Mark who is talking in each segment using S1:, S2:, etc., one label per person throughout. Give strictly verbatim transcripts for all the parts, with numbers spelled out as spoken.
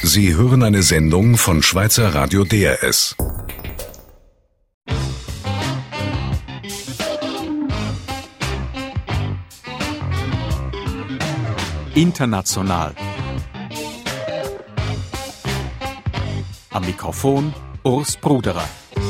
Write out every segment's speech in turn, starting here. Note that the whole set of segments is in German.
S1: Sie hören eine Sendung von Schweizer Radio D R S.
S2: International. Am Mikrofon Urs Bruderer.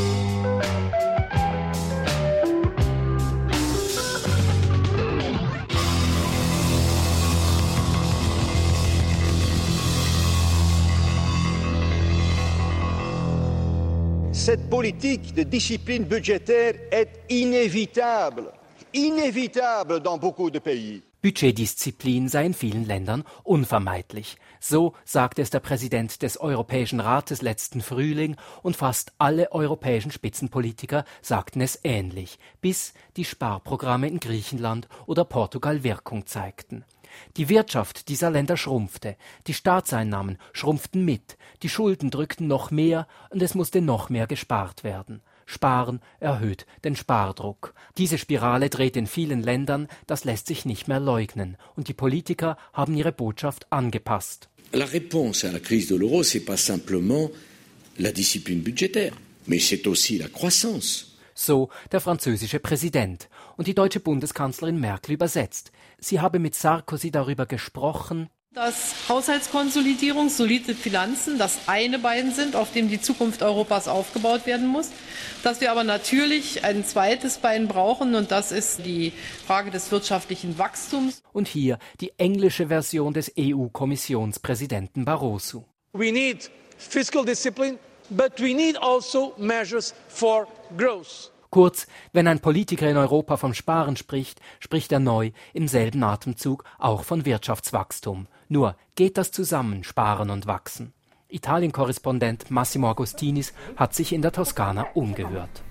S3: Cette politique de discipline budgétaire est inévitable, inévitable dans beaucoup de pays.
S4: Budgetdisziplin sei in vielen Ländern unvermeidlich. So sagte es der Präsident des Europäischen Rates letzten Frühling, und fast alle europäischen Spitzenpolitiker sagten es ähnlich, bis die Sparprogramme in Griechenland oder Portugal Wirkung zeigten. Die Wirtschaft dieser Länder schrumpfte, die Staatseinnahmen schrumpften mit, die Schulden drückten noch mehr und es musste noch mehr gespart werden. Sparen erhöht den Spardruck. Diese Spirale dreht in vielen Ländern, das lässt sich nicht mehr leugnen. Und die Politiker haben ihre Botschaft angepasst.
S5: La réponse à la crise de l'euro, c'est pas simplement la discipline budgétaire, mais c'est aussi la croissance.
S4: So der französische Präsident. Und die deutsche Bundeskanzlerin Merkel übersetzt. Sie habe mit Sarkozy darüber gesprochen,
S6: dass Haushaltskonsolidierung, solide Finanzen das eine Bein sind, auf dem die Zukunft Europas aufgebaut werden muss. Dass wir aber natürlich ein zweites Bein brauchen, und das ist die Frage des wirtschaftlichen Wachstums.
S4: Und hier die englische Version des E U-Kommissionspräsidenten Barroso.
S7: We need fiscal discipline, but we need also measures for growth.
S4: Kurz, wenn ein Politiker in Europa vom Sparen spricht, spricht er neu im selben Atemzug auch von Wirtschaftswachstum. Nur geht das zusammen, Sparen und Wachsen? Italien-Korrespondent Massimo Agostinis hat sich in der Toskana umgehört.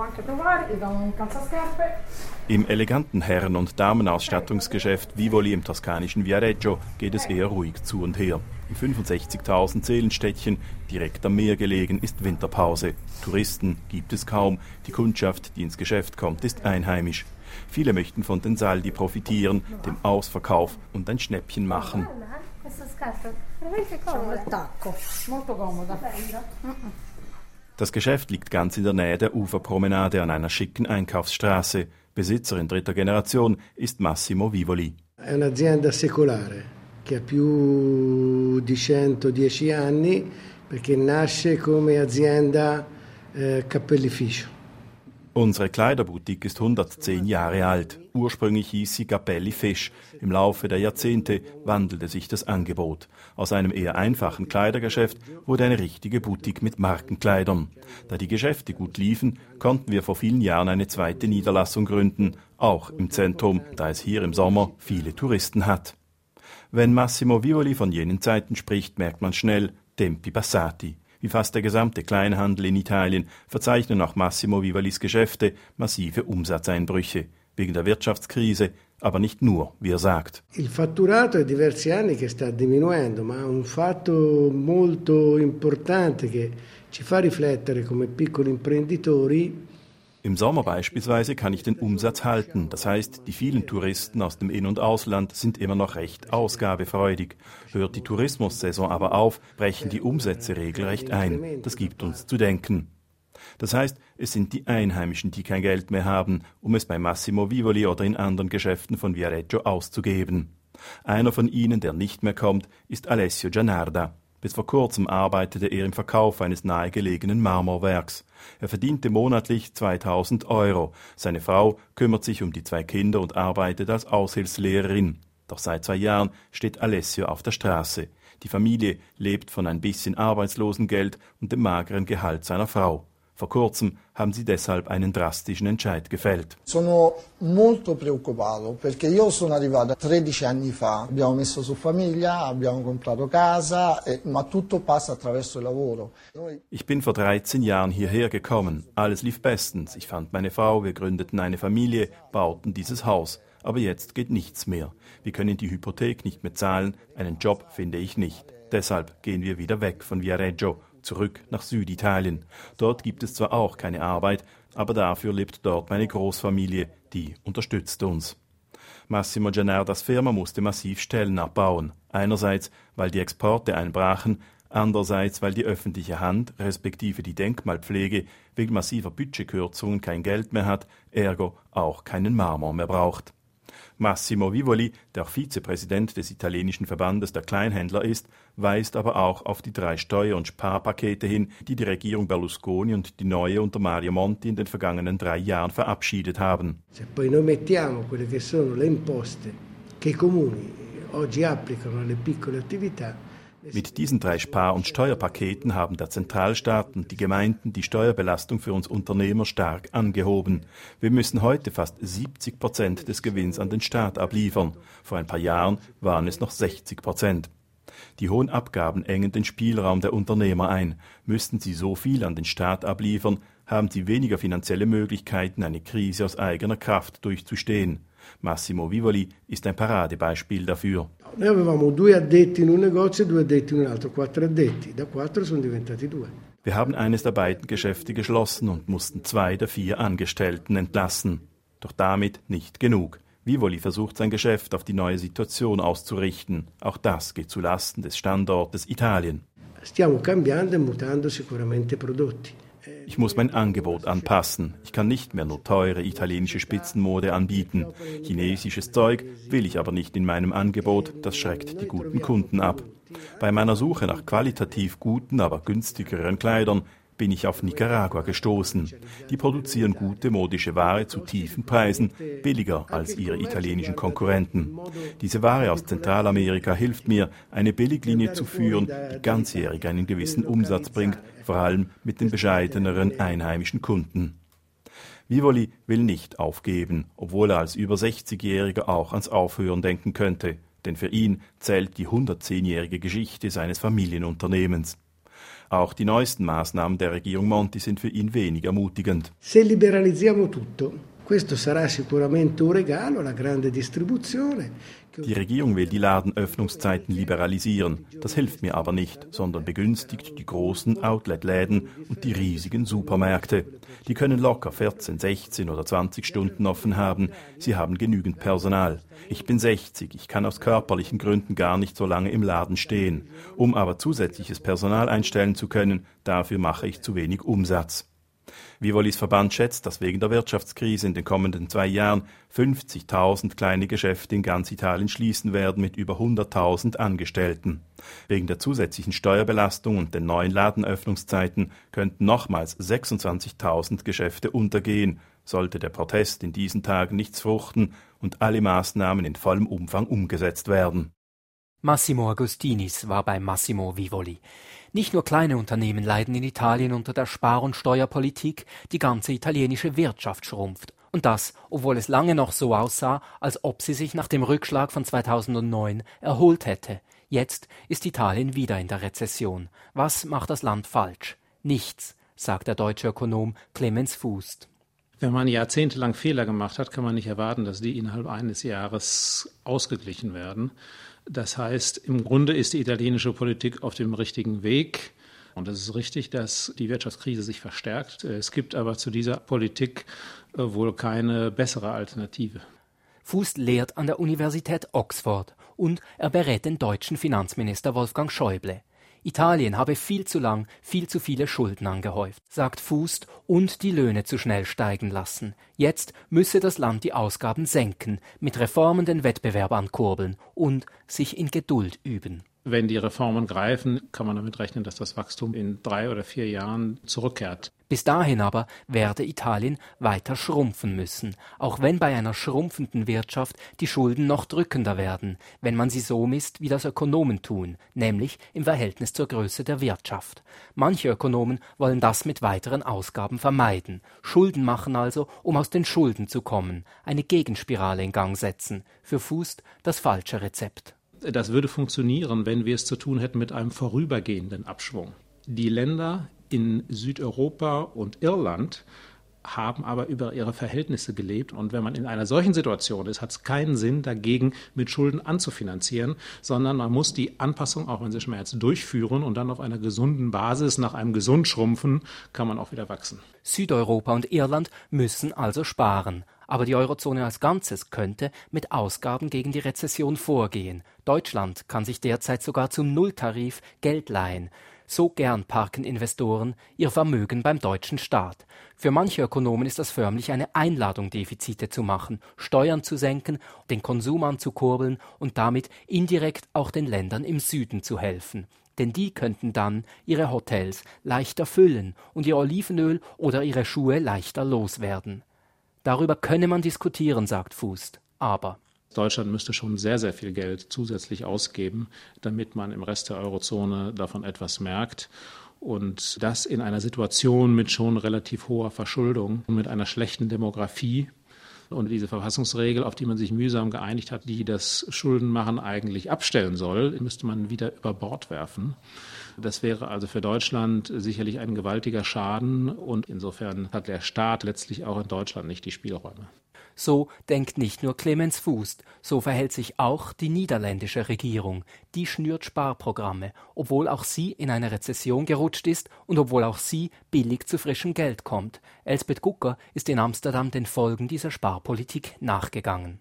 S8: Im eleganten Herren- und Damenausstattungsgeschäft Vivoli im toskanischen Viareggio geht es eher ruhig zu und her. Im fünfundsechzigtausend Seelenstädtchen, direkt am Meer gelegen, ist Winterpause. Touristen gibt es kaum. Die Kundschaft, die ins Geschäft kommt, ist einheimisch. Viele möchten von den Saldi profitieren, dem Ausverkauf und ein Schnäppchen machen. Das Geschäft liegt ganz in der Nähe der Uferpromenade an einer schicken Einkaufsstraße. Besitzer in dritter Generation ist Massimo Vivoli.
S9: È un'azienda secolare che ha più di centodieci anni perché nasce come azienda eh, cappellificio.
S8: Unsere Kleiderboutique ist hundertzehn Jahre alt. Ursprünglich hieß sie Capelli Fisch. Im Laufe der Jahrzehnte wandelte sich das Angebot. Aus einem eher einfachen Kleidergeschäft wurde eine richtige Boutique mit Markenkleidern. Da die Geschäfte gut liefen, konnten wir vor vielen Jahren eine zweite Niederlassung gründen, auch im Zentrum, da es hier im Sommer viele Touristen hat. Wenn Massimo Vivoli von jenen Zeiten spricht, merkt man schnell Tempi passati. Wie fast der gesamte Kleinhandel in Italien verzeichnen auch Massimo Vivolis Geschäfte massive Umsatzeinbrüche. Wegen der Wirtschaftskrise, aber nicht nur, wie er sagt.
S9: Il fatturato è diversi anni che sta diminuendo, ma un fatto molto importante che ci fa riflettere come piccoli imprenditori.
S8: Im Sommer beispielsweise kann ich den Umsatz halten. Das heißt, die vielen Touristen aus dem In- und Ausland sind immer noch recht ausgabefreudig. Hört die Tourismussaison aber auf, brechen die Umsätze regelrecht ein. Das gibt uns zu denken. Das heißt, es sind die Einheimischen, die kein Geld mehr haben, um es bei Massimo Vivoli oder in anderen Geschäften von Viareggio auszugeben. Einer von ihnen, der nicht mehr kommt, ist Alessio Gianarda. Bis vor kurzem arbeitete er im Verkauf eines nahegelegenen Marmorwerks. Er verdiente monatlich zweitausend Euro. Seine Frau kümmert sich um die zwei Kinder und arbeitet als Aushilfslehrerin. Doch seit zwei Jahren steht Alessio auf der Straße. Die Familie lebt von ein bisschen Arbeitslosengeld und dem mageren Gehalt seiner Frau. Vor kurzem haben sie deshalb einen drastischen Entscheid gefällt.
S10: Sono molto preoccupato perché io sono arrivato tredici anni fa, abbiamo messo su famiglia, abbiamo comprato casa, e, ma tutto passa attraverso il lavoro.
S8: Ich bin vor dreizehn Jahren hierher gekommen. Alles lief bestens. Ich fand meine Frau, wir gründeten eine Familie, bauten dieses Haus. Aber jetzt geht nichts mehr. Wir können die Hypothek nicht mehr zahlen, einen Job finde ich nicht. Deshalb gehen wir wieder weg von Viareggio, zurück nach Süditalien. Dort gibt es zwar auch keine Arbeit, aber dafür lebt dort meine Großfamilie, die unterstützt uns. Massimo Gianardas Firma musste massiv Stellen abbauen. Einerseits, weil die Exporte einbrachen, andererseits, weil die öffentliche Hand, respektive die Denkmalpflege, wegen massiver Budgetkürzungen kein Geld mehr hat, ergo auch keinen Marmor mehr braucht. Massimo Vivoli, der auch Vizepräsident des italienischen Verbandes der Kleinhändler ist, weist aber auch auf die drei Steuer- und Sparpakete hin, die die Regierung Berlusconi und die neue unter Mario Monti in den vergangenen drei Jahren verabschiedet haben.
S9: Se poi noi mettiamo quelle che sono le imposte che i comuni oggi applicano alle piccole attività.
S8: Mit diesen drei Spar- und Steuerpaketen haben der Zentralstaat und die Gemeinden die Steuerbelastung für uns Unternehmer stark angehoben. Wir müssen heute fast siebzig Prozent des Gewinns an den Staat abliefern. Vor ein paar Jahren waren es noch sechzig Prozent. Die hohen Abgaben engen den Spielraum der Unternehmer ein. Müssten sie so viel an den Staat abliefern, haben sie weniger finanzielle Möglichkeiten, eine Krise aus eigener Kraft durchzustehen. Massimo Vivoli ist ein Paradebeispiel dafür.
S9: Noi avevamo due addetti in un negozio e due addetti in un altro, quattro addetti. Da quattro sono diventati due.
S8: Wir haben eines der beiden Geschäfte geschlossen und mussten zwei der vier Angestellten entlassen. Doch damit nicht genug. Vivoli versucht sein Geschäft auf die neue Situation auszurichten. Auch das geht zu Lasten des Standortes Italien.
S9: Stiamo cambiando e mutando sicuramente prodotti.
S8: Ich muss mein Angebot anpassen. Ich kann nicht mehr nur teure italienische Spitzenmode anbieten. Chinesisches Zeug will ich aber nicht in meinem Angebot, das schreckt die guten Kunden ab. Bei meiner Suche nach qualitativ guten, aber günstigeren Kleidern bin ich auf Nicaragua gestoßen. Die produzieren gute modische Ware zu tiefen Preisen, billiger als ihre italienischen Konkurrenten. Diese Ware aus Zentralamerika hilft mir, eine Billiglinie zu führen, die ganzjährig einen gewissen Umsatz bringt, vor allem mit den bescheideneren einheimischen Kunden. Vivoli will nicht aufgeben, obwohl er als über sechzigjähriger auch ans Aufhören denken könnte, denn für ihn zählt die hundertzehnjährige Geschichte seines Familienunternehmens. Auch die neuesten Maßnahmen der Regierung Monti sind für ihn wenig ermutigend.
S9: Se liberalizziamo tutto, questo sarà sicuramente un regalo alla grande distribuzione.
S8: Die Regierung will die Ladenöffnungszeiten liberalisieren. Das hilft mir aber nicht, sondern begünstigt die großen Outlet-Läden und die riesigen Supermärkte. Die können locker vierzehn, sechzehn oder zwanzig Stunden offen haben. Sie haben genügend Personal. Ich bin sechzig, ich kann aus körperlichen Gründen gar nicht so lange im Laden stehen. Um aber zusätzliches Personal einstellen zu können, dafür mache ich zu wenig Umsatz. Vivolis Verband schätzt, dass wegen der Wirtschaftskrise in den kommenden zwei Jahren fünfzigtausend kleine Geschäfte in ganz Italien schließen werden mit über hunderttausend Angestellten. Wegen der zusätzlichen Steuerbelastung und den neuen Ladenöffnungszeiten könnten nochmals sechsundzwanzigtausend Geschäfte untergehen, sollte der Protest in diesen Tagen nichts fruchten und alle Maßnahmen in vollem Umfang umgesetzt werden.
S4: Massimo Agostinis war bei Massimo Vivoli. Nicht nur kleine Unternehmen leiden in Italien unter der Spar- und Steuerpolitik, die ganze italienische Wirtschaft schrumpft. Und das, obwohl es lange noch so aussah, als ob sie sich nach dem Rückschlag von zweitausendneun erholt hätte. Jetzt ist Italien wieder in der Rezession. Was macht das Land falsch? Nichts, sagt der deutsche Ökonom Clemens Fuest.
S11: Wenn man jahrzehntelang Fehler gemacht hat, kann man nicht erwarten, dass die innerhalb eines Jahres ausgeglichen werden. Das heißt, im Grunde ist die italienische Politik auf dem richtigen Weg. Und es ist richtig, dass die Wirtschaftskrise sich verstärkt. Es gibt aber zu dieser Politik wohl keine bessere Alternative.
S4: Fuest lehrt an der Universität Oxford und er berät den deutschen Finanzminister Wolfgang Schäuble. Italien habe viel zu lang viel zu viele Schulden angehäuft, sagt Fuest, und die Löhne zu schnell steigen lassen. Jetzt müsse das Land die Ausgaben senken, mit Reformen den Wettbewerb ankurbeln und sich in Geduld üben.
S11: Wenn die Reformen greifen, kann man damit rechnen, dass das Wachstum in drei oder vier Jahren zurückkehrt.
S4: Bis dahin aber werde Italien weiter schrumpfen müssen, auch wenn bei einer schrumpfenden Wirtschaft die Schulden noch drückender werden, wenn man sie so misst, wie das Ökonomen tun, nämlich im Verhältnis zur Größe der Wirtschaft. Manche Ökonomen wollen das mit weiteren Ausgaben vermeiden, Schulden machen also, um aus den Schulden zu kommen, eine Gegenspirale in Gang setzen. Für Fuest das falsche Rezept.
S11: Das würde funktionieren, wenn wir es zu tun hätten mit einem vorübergehenden Abschwung. Die Länder in Südeuropa und Irland haben aber über ihre Verhältnisse gelebt. Und wenn man in einer solchen Situation ist, hat es keinen Sinn, dagegen mit Schulden anzufinanzieren, sondern man muss die Anpassung, auch wenn sie schmerzt, durchführen und dann auf einer gesunden Basis, nach einem Gesundschrumpfen, kann man auch wieder wachsen.
S4: Südeuropa und Irland müssen also sparen. Aber die Eurozone als Ganzes könnte mit Ausgaben gegen die Rezession vorgehen. Deutschland kann sich derzeit sogar zum Nulltarif Geld leihen. So gern parken Investoren ihr Vermögen beim deutschen Staat. Für manche Ökonomen ist das förmlich eine Einladung, Defizite zu machen, Steuern zu senken, den Konsum anzukurbeln und damit indirekt auch den Ländern im Süden zu helfen. Denn die könnten dann ihre Hotels leichter füllen und ihr Olivenöl oder ihre Schuhe leichter loswerden. Darüber könne man diskutieren, sagt Fust, aber
S11: Deutschland müsste schon sehr, sehr viel Geld zusätzlich ausgeben, damit man im Rest der Eurozone davon etwas merkt. Und das in einer Situation mit schon relativ hoher Verschuldung und mit einer schlechten Demografie. Und diese Verfassungsregel, auf die man sich mühsam geeinigt hat, die das Schuldenmachen eigentlich abstellen soll, müsste man wieder über Bord werfen. Das wäre also für Deutschland sicherlich ein gewaltiger Schaden. Und insofern hat der Staat letztlich auch in Deutschland nicht die Spielräume.
S4: So denkt nicht nur Clemens Fust, so verhält sich auch die niederländische Regierung. Die schnürt Sparprogramme, obwohl auch sie in eine Rezession gerutscht ist und obwohl auch sie billig zu frischem Geld kommt. Elsbeth Gucker ist in Amsterdam den Folgen dieser Sparpolitik nachgegangen.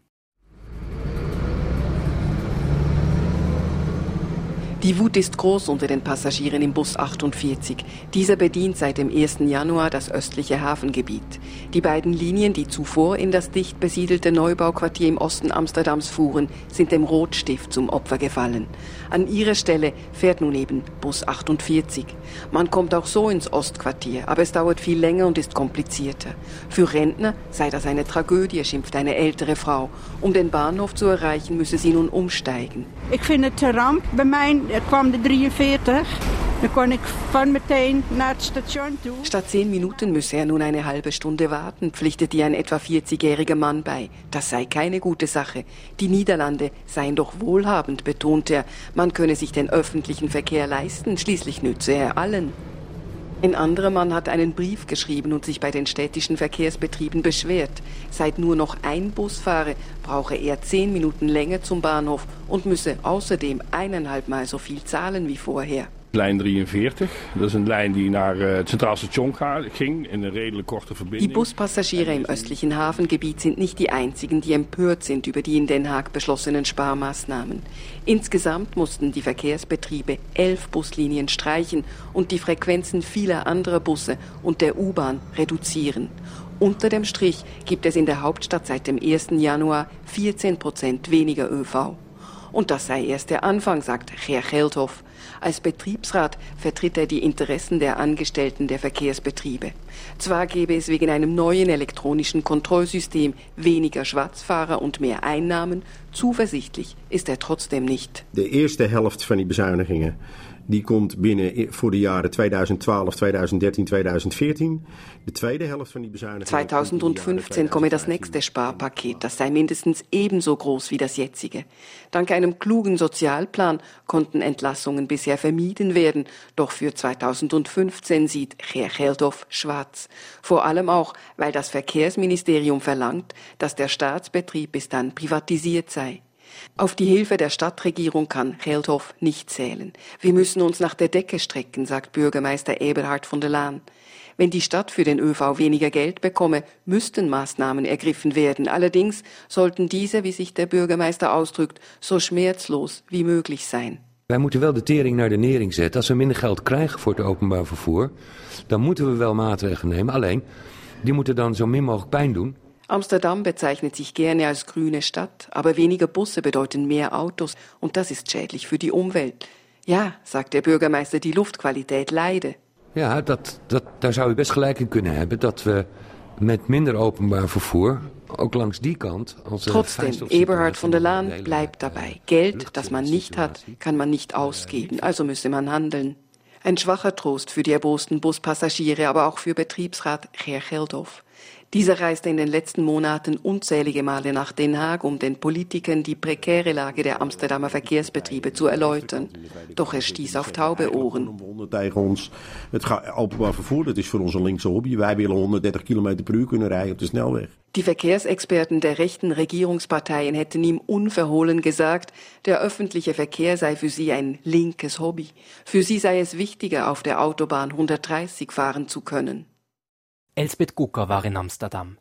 S12: Die Wut ist groß unter den Passagieren im Bus achtundvierzig. Dieser bedient seit dem ersten Januar das östliche Hafengebiet. Die beiden Linien, die zuvor in das dicht besiedelte Neubauquartier im Osten Amsterdams fuhren, sind dem Rotstift zum Opfer gefallen. An ihrer Stelle fährt nun eben Bus achtundvierzig. Man kommt auch so ins Ostquartier, aber es dauert viel länger und ist komplizierter. Für Rentner sei das eine Tragödie, schimpft eine ältere Frau. Um den Bahnhof zu erreichen, müsse sie nun umsteigen.
S13: Ich finde het een ramp. Bij mij kwam de drieënveertig. Dan kon ik van meteen naar het station toe.
S12: Statt zehn Minuten müsse er nun eine halbe Stunde warten, pflichtet ihr ein etwa vierzigjähriger Mann bei. Das sei keine gute Sache. Die Niederlande seien doch wohlhabend, betont er. Man könne sich den öffentlichen Verkehr leisten, schließlich nütze er allen. Ein anderer Mann hat einen Brief geschrieben und sich bei den städtischen Verkehrsbetrieben beschwert. Seit nur noch ein Bus fahre, brauche er zehn Minuten länger zum Bahnhof und müsse außerdem eineinhalb Mal so viel zahlen wie vorher.
S14: Lijn drieënveertig, dat is een lijn die naar het Centraal Station ging in een redelijk korte verbinding.
S12: Die Buspassagiere im östlichen Hafengebiet sind nicht die einzigen, die empört sind über die in Den Haag beschlossenen Sparmaßnahmen. Insgesamt mussten die Verkehrsbetriebe elf Buslinien streichen und die Frequenzen vieler anderer Busse und der U-Bahn reduzieren. Unter dem Strich gibt es in der Hauptstadt seit dem ersten Januar vierzehn Prozent weniger ÖV. Und das sei erst der Anfang, sagt Ger Geldhoff. Als Betriebsrat vertritt er die Interessen der Angestellten der Verkehrsbetriebe. Zwar gäbe es wegen einem neuen elektronischen Kontrollsystem weniger Schwarzfahrer und mehr Einnahmen, zuversichtlich ist er trotzdem nicht.
S15: De eerste helft van die bezuinigingen die komt binnen voor de jaren tweeduizend twaalf, tweeduizend dertien, tweeduizend veertien. De tweede helft van die bezuinigingen
S12: zweitausendfünfzehn komme das nächste Sparpaket, das sei mindestens ebenso groß wie das jetzige. Dank einem klugen Sozialplan konnten Entlassungen bisher vermieden werden, doch für zweitausendfünfzehn sieht Ger Geldhoff schwarz. Vor allem auch, weil das Verkehrsministerium verlangt, dass der Staatsbetrieb bis dann privatisiert sei. Auf die Hilfe der Stadtregierung kann Geldhoff nicht zählen. Wir müssen uns nach der Decke strecken, sagt Bürgermeister Eberhard von der Laan. Wenn die Stadt für den ÖV weniger Geld bekomme, müssten Maßnahmen ergriffen werden. Allerdings sollten diese, wie sich der Bürgermeister ausdrückt, so schmerzlos wie möglich sein.
S16: Wij moeten wel de tering naar de nering zetten. Als we minder geld krijgen voor het openbaar vervoer, dan moeten we wel maatregelen nemen. Alleen, die moeten dan zo min mogelijk pijn doen.
S12: Amsterdam bezeichnet sich gerne als grüne Stadt, aber weniger Busse bedeuten mehr Autos und das ist schädlich für die Umwelt. Ja, sagt der Bürgermeister, die Luftkwalität leide.
S16: Ja, dat, dat, daar zou u best gelijk in kunnen hebben, dat we met minder openbaar vervoer, ook langs die kant...
S12: Trotzdem, Eberhard von der Laan bleibt dabei. Geld, das man nicht hat, kann man nicht ausgeben, also müsse man handeln. Ein schwacher Trost für die erbosten Buspassagiere, aber auch für Betriebsrat Ger Geldhoff. Dieser reiste in den letzten Monaten unzählige Male nach Den Haag, um den Politikern die prekäre Lage der Amsterdamer Verkehrsbetriebe zu erläutern. Doch er stieß auf taube Ohren.
S15: Tegen ons, het openbaar vervoer, dat is voor ons een linkse hobby. Wij willen honderddertig kilometer per uur kunnen rijden op de snelweg.
S12: Die Verkehrsexperten der rechten Regierungsparteien hätten ihm unverhohlen gesagt, der öffentliche Verkehr sei für sie ein linkes Hobby. Für sie sei es wichtiger, auf der Autobahn hundertdreißig fahren zu können.
S4: Elsbeth Gucker war in Amsterdam.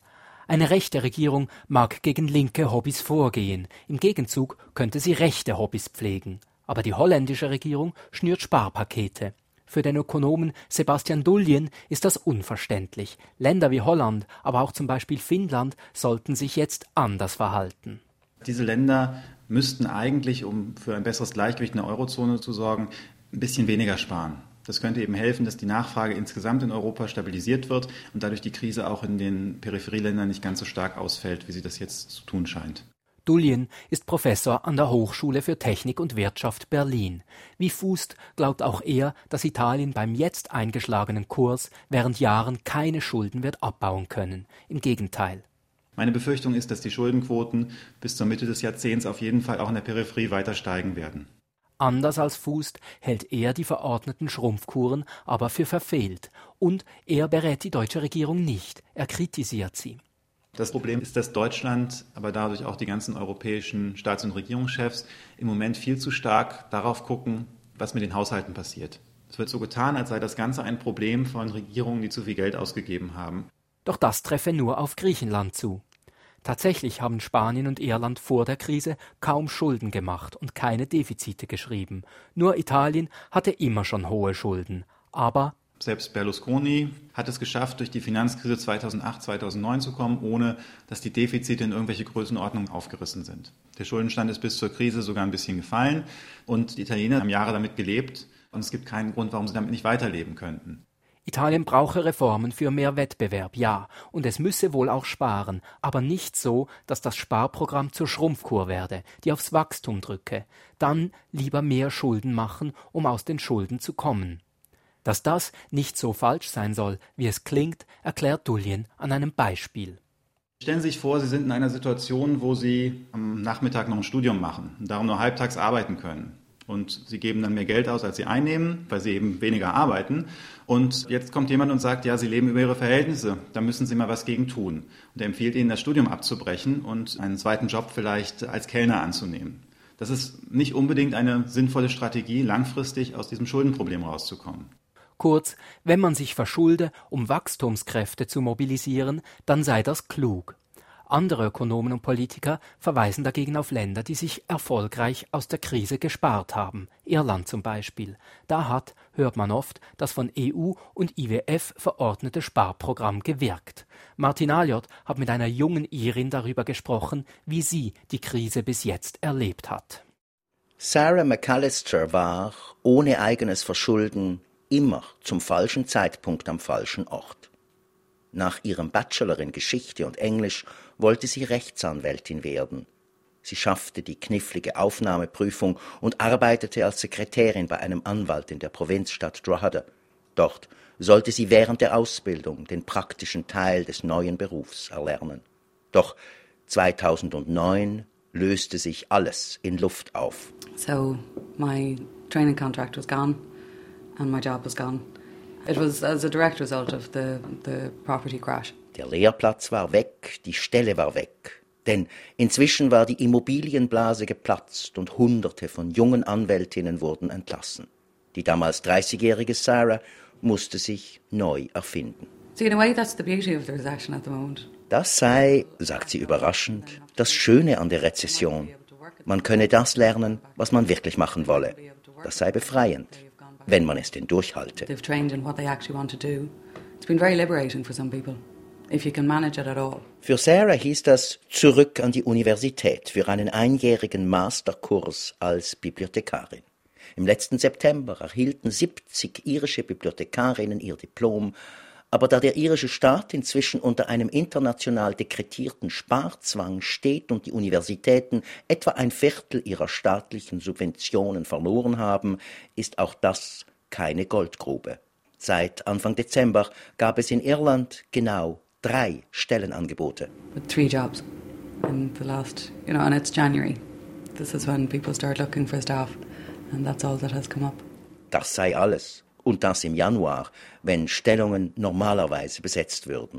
S4: Eine rechte Regierung mag gegen linke Hobbys vorgehen, im Gegenzug könnte sie rechte Hobbys pflegen. Aber die holländische Regierung schnürt Sparpakete. Für den Ökonomen Sebastian Dullien ist das unverständlich. Länder wie Holland, aber auch zum Beispiel Finnland sollten sich jetzt anders verhalten.
S17: Diese Länder müssten eigentlich, um für ein besseres Gleichgewicht in der Eurozone zu sorgen, ein bisschen weniger sparen. Das könnte eben helfen, dass die Nachfrage insgesamt in Europa stabilisiert wird und dadurch die Krise auch in den Peripherieländern nicht ganz so stark ausfällt, wie sie das jetzt zu tun scheint.
S4: Dullien ist Professor an der Hochschule für Technik und Wirtschaft Berlin. Wie Fust glaubt auch er, dass Italien beim jetzt eingeschlagenen Kurs während Jahren keine Schulden wird abbauen können. Im Gegenteil.
S17: Meine Befürchtung ist, dass die Schuldenquoten bis zur Mitte des Jahrzehnts auf jeden Fall auch in der Peripherie weiter steigen werden.
S4: Anders als Fust hält er die verordneten Schrumpfkuren aber für verfehlt. Und er berät die deutsche Regierung nicht. Er kritisiert sie.
S17: Das Problem ist, dass Deutschland, aber dadurch auch die ganzen europäischen Staats- und Regierungschefs im Moment viel zu stark darauf gucken, was mit den Haushalten passiert. Es wird so getan, als sei das Ganze ein Problem von Regierungen, die zu viel Geld ausgegeben haben.
S4: Doch das treffe nur auf Griechenland zu. Tatsächlich haben Spanien und Irland vor der Krise kaum Schulden gemacht und keine Defizite geschrieben. Nur Italien hatte immer schon hohe Schulden. Aber
S17: selbst Berlusconi hat es geschafft, durch die Finanzkrise zweitausendacht, zweitausendneun zu kommen, ohne dass die Defizite in irgendwelche Größenordnungen aufgerissen sind. Der Schuldenstand ist bis zur Krise sogar ein bisschen gefallen und die Italiener haben Jahre damit gelebt und es gibt keinen Grund, warum sie damit nicht weiterleben könnten.
S4: Italien brauche Reformen für mehr Wettbewerb, ja, und es müsse wohl auch sparen, aber nicht so, dass das Sparprogramm zur Schrumpfkur werde, die aufs Wachstum drücke. Dann lieber mehr Schulden machen, um aus den Schulden zu kommen. Dass das nicht so falsch sein soll, wie es klingt, erklärt Dullien an einem Beispiel.
S17: Stellen Sie sich vor, Sie sind in einer Situation, wo Sie am Nachmittag noch ein Studium machen und darum nur halbtags arbeiten können. Und Sie geben dann mehr Geld aus, als Sie einnehmen, weil Sie eben weniger arbeiten. Und jetzt kommt jemand und sagt, ja, Sie leben über Ihre Verhältnisse, da müssen Sie mal was gegen tun. Und er empfiehlt Ihnen, das Studium abzubrechen und einen zweiten Job vielleicht als Kellner anzunehmen. Das ist nicht unbedingt eine sinnvolle Strategie, langfristig aus diesem Schuldenproblem rauszukommen.
S4: Kurz, wenn man sich verschulde, um Wachstumskräfte zu mobilisieren, dann sei das klug. Andere Ökonomen und Politiker verweisen dagegen auf Länder, die sich erfolgreich aus der Krise gespart haben. Irland zum Beispiel. Da hat, hört man oft, das von E U und I W F verordnete Sparprogramm gewirkt. Martin Aljot hat mit einer jungen Irin darüber gesprochen, wie sie die Krise bis jetzt erlebt hat.
S18: Sarah McAllister war, ohne eigenes Verschulden, immer zum falschen Zeitpunkt am falschen Ort. Nach ihrem Bachelor in Geschichte und Englisch wollte sie Rechtsanwältin werden. Sie schaffte die knifflige Aufnahmeprüfung und arbeitete als Sekretärin bei einem Anwalt in der Provinzstadt Drogheda. Dort sollte sie während der Ausbildung den praktischen Teil des neuen Berufs erlernen. Doch zweitausendneun löste sich alles in Luft auf.
S19: So, my training contract was gone and my job was gone. It was as a direct result of the, the property crash.
S18: Der Lehrplatz war weg, die Stelle war weg. Denn inzwischen war die Immobilienblase geplatzt und Hunderte von jungen Anwältinnen wurden entlassen. Die damals dreißigjährige Sarah musste sich neu erfinden.
S19: So in a way that's the beauty of the recession at the moment.
S18: Das sei, sagt sie überraschend, das Schöne an der Rezession. Man könne das lernen, was man wirklich machen wolle. Das sei befreiend, wenn man es denn durchhalte.
S19: They've trained in what they actually want to do. It's been very liberating for some people, if you can manage it at all.
S18: Für Sarah hieß das zurück an die Universität für einen einjährigen Masterkurs als Bibliothekarin. Im letzten September erhielten siebzig irische Bibliothekarinnen ihr Diplom, aber da der irische Staat inzwischen unter einem international dekretierten Sparzwang steht und die Universitäten etwa ein Viertel ihrer staatlichen Subventionen verloren haben, ist auch das keine Goldgrube. Seit Anfang Dezember gab es in Irland genau drei Stellenangebote.
S19: With three jobs in the last, you know, and it's January. This is when people start looking for staff, and that's all that has come up.
S18: Das sei alles. Und das im Januar, wenn Stellungen normalerweise besetzt würden.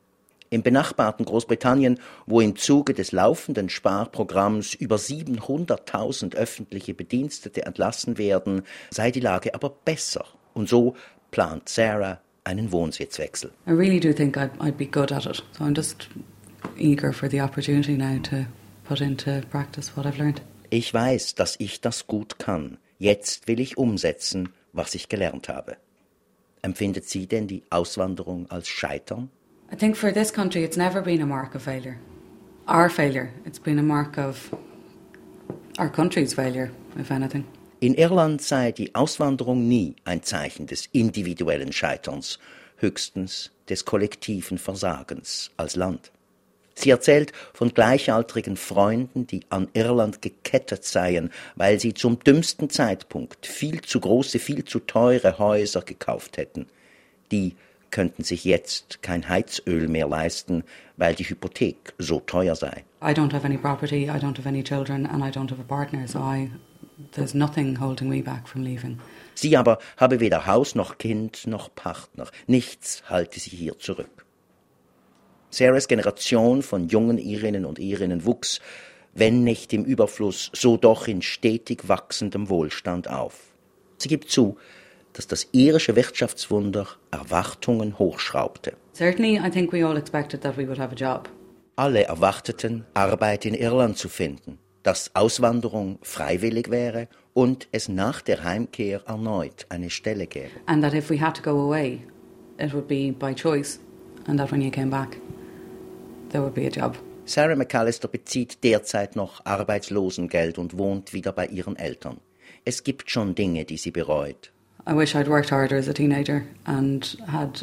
S18: Im benachbarten Großbritannien, wo im Zuge des laufenden Sparprogramms über siebenhunderttausend öffentliche Bedienstete entlassen werden, sei die Lage aber besser. Und so plant Sarah einen Wohnsitzwechsel.
S19: I really do think I'd, I'd be good at it. So I'm just eager for the opportunity now to put into practice what I've learned.
S18: Ich weiß, dass ich das gut kann. Jetzt will ich umsetzen, was ich gelernt habe. Empfindet sie denn die Auswanderung als Scheitern?
S19: I think for this country it's never been a mark of failure. Our failure, it's been a mark of our country's failure, if anything.
S18: In Irland sei die Auswanderung nie ein Zeichen des individuellen Scheiterns, höchstens des kollektiven Versagens als Land. Sie erzählt von gleichaltrigen Freunden, die an Irland gekettet seien, weil sie zum dümmsten Zeitpunkt viel zu große, viel zu teure Häuser gekauft hätten. Die könnten sich jetzt kein Heizöl mehr leisten, weil die Hypothek so teuer sei.
S19: I don't have any property, I don't have any children and I don't have a partner, so I, there's nothing holding me back from leaving.
S18: Sie aber habe weder Haus noch Kind noch Partner. Nichts halte sie hier zurück. Sarahs Generation von jungen Irinnen und Irinnen wuchs, wenn nicht im Überfluss, so doch in stetig wachsendem Wohlstand auf. Sie gibt zu, dass das irische Wirtschaftswunder Erwartungen hochschraubte.
S19: Certainly, I think we all expected that we would have a job.
S18: Alle erwarteten, Arbeit in Irland zu finden, dass Auswanderung freiwillig wäre und es nach der Heimkehr erneut eine Stelle gäbe.
S19: And that if we had to go away, it would be by choice, and that when you came back, there would be a job.
S18: Sarah McAllister bezieht derzeit noch Arbeitslosengeld und wohnt wieder bei ihren Eltern. Es gibt schon Dinge, die sie bereut.
S19: I wish I'd worked harder as a teenager and had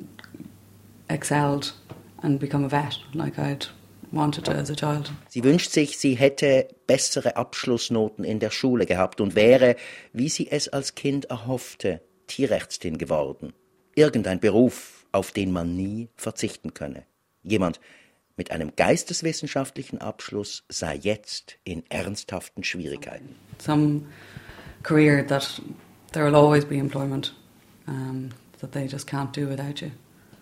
S19: excelled and become a vet like I'd wanted to as a child.
S18: Sie wünscht sich, sie hätte bessere Abschlussnoten in der Schule gehabt und wäre, wie sie es als Kind erhoffte, Tierärztin geworden. Irgendein Beruf, auf den man nie verzichten könne. Jemand mit einem geisteswissenschaftlichen Abschluss sei jetzt in ernsthaften Schwierigkeiten.
S19: Some career that there will always be employment um, that they just can't do without you.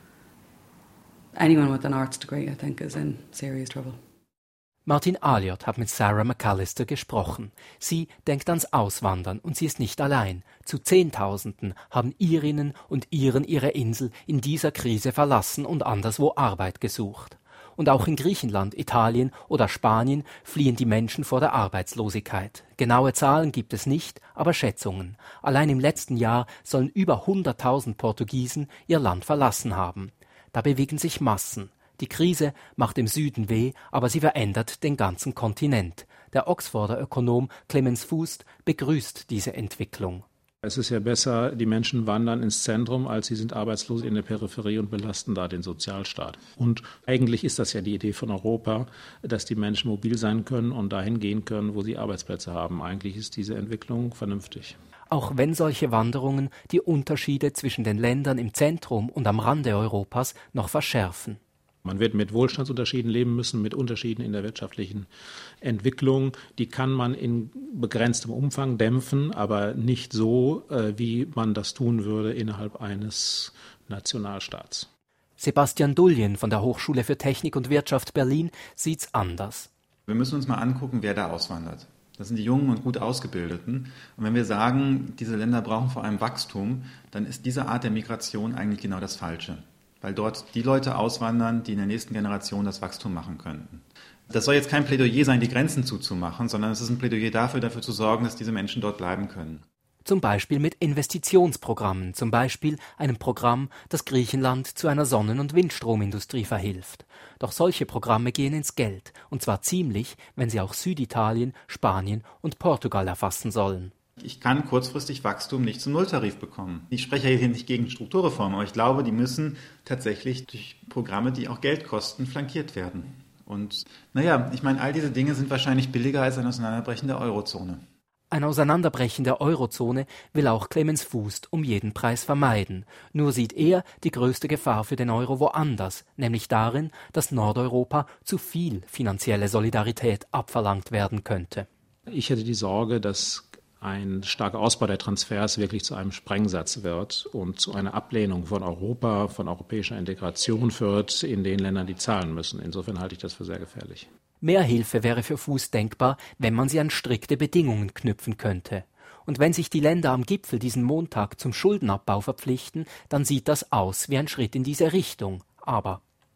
S19: Anyone with an arts degree, I think, is in serious trouble.
S4: Martin Aliot hat mit Sarah McAllister gesprochen. Sie denkt ans Auswandern und sie ist nicht allein. Zu Zehntausenden haben Irinnen und Iren ihre Insel in dieser Krise verlassen und anderswo Arbeit gesucht. Und auch in Griechenland, Italien oder Spanien fliehen die Menschen vor der Arbeitslosigkeit. Genaue Zahlen gibt es nicht, aber Schätzungen. Allein im letzten Jahr sollen über hunderttausend Portugiesen ihr Land verlassen haben. Da bewegen sich Massen. Die Krise macht im Süden weh, aber sie verändert den ganzen Kontinent. Der Oxforder Ökonom Clemens Fuest begrüßt diese Entwicklung.
S11: Es ist ja besser, die Menschen wandern ins Zentrum, als sie sind arbeitslos in der Peripherie und belasten da den Sozialstaat. Und eigentlich ist das ja die Idee von Europa, dass die Menschen mobil sein können und dahin gehen können, wo sie Arbeitsplätze haben. Eigentlich ist diese Entwicklung vernünftig.
S4: Auch wenn solche Wanderungen die Unterschiede zwischen den Ländern im Zentrum und am Rande Europas noch verschärfen.
S11: Man wird mit Wohlstandsunterschieden leben müssen, mit Unterschieden in der wirtschaftlichen Entwicklung. Die kann man in begrenztem Umfang dämpfen, aber nicht so, wie man das tun würde innerhalb eines Nationalstaats.
S4: Sebastian Dullien von der Hochschule für Technik und Wirtschaft Berlin sieht's anders.
S17: Wir müssen uns mal angucken, wer da auswandert. Das sind die Jungen und gut Ausgebildeten. Und wenn wir sagen, diese Länder brauchen vor allem Wachstum, dann ist diese Art der Migration eigentlich genau das Falsche. Weil dort die Leute auswandern, die in der nächsten Generation das Wachstum machen könnten. Das soll jetzt kein Plädoyer sein, die Grenzen zuzumachen, sondern es ist ein Plädoyer dafür, dafür zu sorgen, dass diese Menschen dort bleiben können.
S4: Zum Beispiel mit Investitionsprogrammen, zum Beispiel einem Programm, das Griechenland zu einer Sonnen- und Windstromindustrie verhilft. Doch solche Programme gehen ins Geld, und zwar ziemlich, wenn sie auch Süditalien, Spanien und Portugal erfassen sollen.
S17: Ich kann kurzfristig Wachstum nicht zum Nulltarif bekommen. Ich spreche hier nicht gegen Strukturreformen, aber ich glaube, die müssen tatsächlich durch Programme, die auch Geld kosten, flankiert werden. Und naja, ich meine, all diese Dinge sind wahrscheinlich billiger als ein Auseinanderbrechen der Eurozone.
S4: Ein Auseinanderbrechen der Eurozone will auch Clemens Fuest um jeden Preis vermeiden. Nur sieht er die größte Gefahr für den Euro woanders, nämlich darin, dass Nordeuropa zu viel finanzielle Solidarität abverlangt werden könnte.
S11: Ich hätte die Sorge, dass ein starker Ausbau der Transfers wirklich zu einem Sprengsatz wird und zu einer Ablehnung von Europa, von europäischer Integration führt in den Ländern, die zahlen müssen. Insofern halte ich das für sehr gefährlich.
S4: Mehr Hilfe wäre für Fuest denkbar, wenn man sie an strikte Bedingungen knüpfen könnte. Und wenn sich die Länder am Gipfel diesen Montag zum Schuldenabbau verpflichten, dann sieht das aus wie ein Schritt in diese Richtung. Aber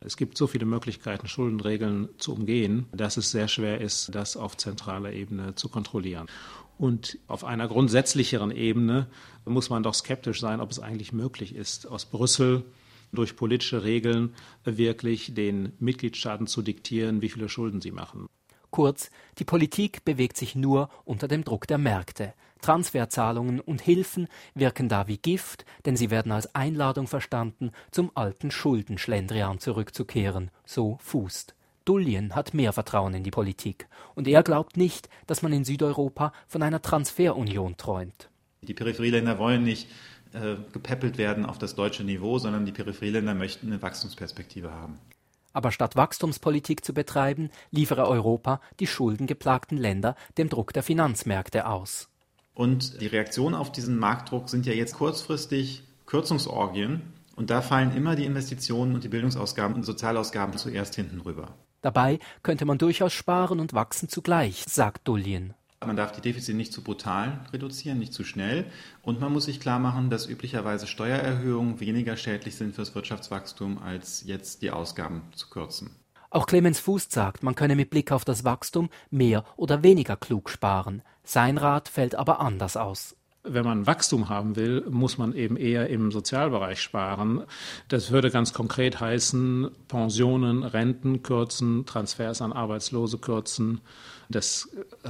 S11: Es gibt so viele Möglichkeiten, Schuldenregeln zu umgehen, dass es sehr schwer ist, das auf zentraler Ebene zu kontrollieren. Und auf einer grundsätzlicheren Ebene muss man doch skeptisch sein, ob es eigentlich möglich ist, aus Brüssel durch politische Regeln wirklich den Mitgliedstaaten zu diktieren, wie viele Schulden sie machen.
S4: Kurz, die Politik bewegt sich nur unter dem Druck der Märkte. Transferzahlungen und Hilfen wirken da wie Gift, denn sie werden als Einladung verstanden, zum alten Schuldenschlendrian zurückzukehren, so Fußt. Dullien hat mehr Vertrauen in die Politik und er glaubt nicht, dass man in Südeuropa von einer Transferunion träumt.
S17: Die Peripherieländer wollen nicht äh, gepäppelt werden auf das deutsche Niveau, sondern die Peripherieländer möchten eine Wachstumsperspektive haben.
S4: Aber statt Wachstumspolitik zu betreiben, liefere Europa die schuldengeplagten Länder dem Druck der Finanzmärkte aus.
S17: Und die Reaktionen auf diesen Marktdruck sind ja jetzt kurzfristig Kürzungsorgien. Und da fallen immer die Investitionen und die Bildungsausgaben und Sozialausgaben zuerst hinten rüber.
S4: Dabei könnte man durchaus sparen und wachsen zugleich, sagt Dullien.
S17: Man darf die Defizite nicht zu brutal reduzieren, nicht zu schnell. Und man muss sich klar machen, dass üblicherweise Steuererhöhungen weniger schädlich sind fürs Wirtschaftswachstum, als jetzt die Ausgaben zu kürzen.
S4: Auch Clemens Fußt sagt, man könne mit Blick auf das Wachstum mehr oder weniger klug sparen. Sein Rat fällt aber anders aus.
S11: Wenn man Wachstum haben will, muss man eben eher im Sozialbereich sparen. Das würde ganz konkret heißen, Pensionen, Renten kürzen, Transfers an Arbeitslose kürzen. Das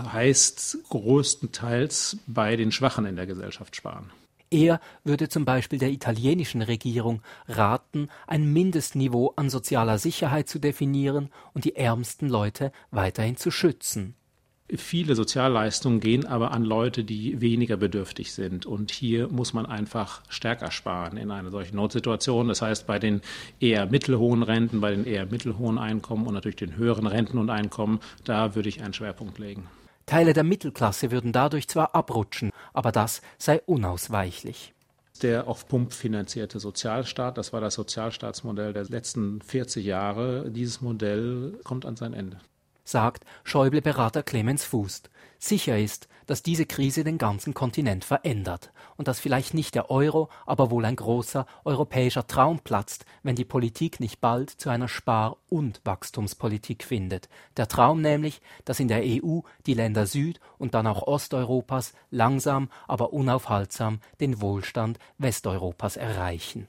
S11: heißt größtenteils bei den Schwachen in der Gesellschaft sparen.
S4: Er würde zum Beispiel der italienischen Regierung raten, ein Mindestniveau an sozialer Sicherheit zu definieren und die ärmsten Leute weiterhin zu schützen.
S11: Viele Sozialleistungen gehen aber an Leute, die weniger bedürftig sind. Und hier muss man einfach stärker sparen in einer solchen Notsituation. Das heißt, bei den eher mittelhohen Renten, bei den eher mittelhohen Einkommen und natürlich den höheren Renten und Einkommen, da würde ich einen Schwerpunkt legen.
S4: Teile der Mittelklasse würden dadurch zwar abrutschen, aber das sei unausweichlich.
S11: Der auf Pump finanzierte Sozialstaat, das war das Sozialstaatsmodell der letzten vierzig Jahre. Dieses Modell kommt an sein Ende,
S4: sagt Schäuble-Berater Clemens Fußt. Sicher ist, dass diese Krise den ganzen Kontinent verändert und dass vielleicht nicht der Euro, aber wohl ein großer europäischer Traum platzt, wenn die Politik nicht bald zu einer Spar- und Wachstumspolitik findet. Der Traum nämlich, dass in der E U die Länder Süd- und dann auch Osteuropas langsam, aber unaufhaltsam den Wohlstand Westeuropas erreichen.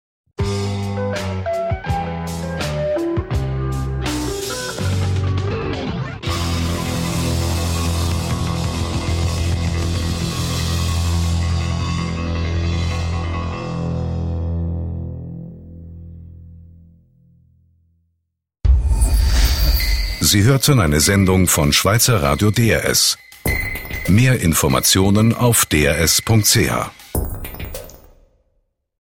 S1: Sie hörten eine Sendung von Schweizer Radio D R S. Mehr Informationen auf d r s punkt c h.